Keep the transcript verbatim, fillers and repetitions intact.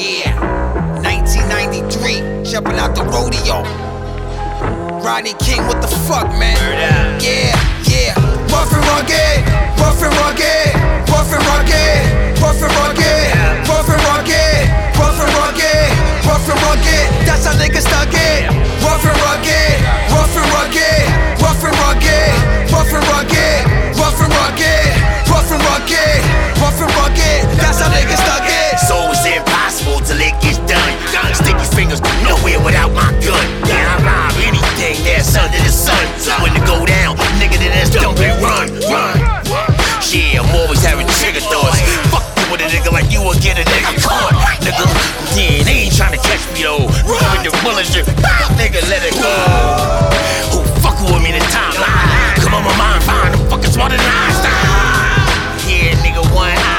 Yeah, nineteen ninety-three, jumping out the rodeo. Rodney King, what the fuck, man? Yeah, yeah. Rough and rugged, rough and rugged, rough and rugged, rough and rugged, rough and rugged, rough and rugged, rough and rugged. That's how niggas stuck it. Rough and rugged, rough and rugged, rough and rugged, rough and rugged, rough and rugged, rough and rugged, rough and rugged. That's how niggas stuck it. So it's impossible till it gets done. Sticky fingers go nowhere without my gun. Yeah, I rob anything that's under the sun. When it go down, nigga, then that's dumping.